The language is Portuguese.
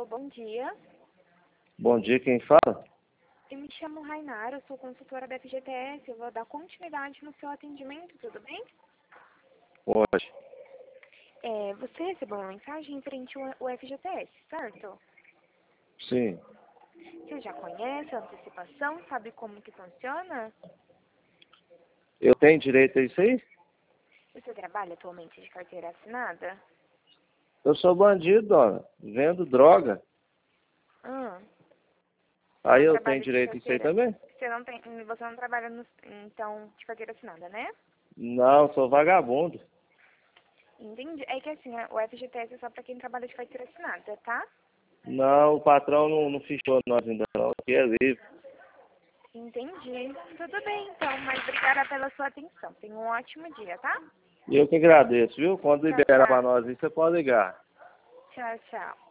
Alô, bom dia. Bom dia, quem fala? Eu me chamo Rainara, eu sou consultora da FGTS. Eu vou dar continuidade no seu atendimento, tudo bem? Pode. Você recebeu uma mensagem referente ao FGTS, certo? Sim. Você já conhece a antecipação? Sabe como que funciona? Eu tenho direito a isso aí? Você trabalha atualmente de carteira assinada? Eu sou bandido, dona. Vendo droga. Aí Não eu tenho trabalha de direito a isso aí carteira. também? Você não trabalha, então, de carteira assinada, né? Não, sou vagabundo. Entendi. É que assim, o FGTS é só para quem trabalha de carteira assinada, tá? Não, o patrão não fichou nós ainda não. Aqui é livre. Entendi. Tudo bem, então. Mas obrigada pela sua atenção. Tenha um ótimo dia, tá? E eu que agradeço, viu? Quando Tchau, liberar pra tchau. nós aí, você pode ligar. Tchau, tchau.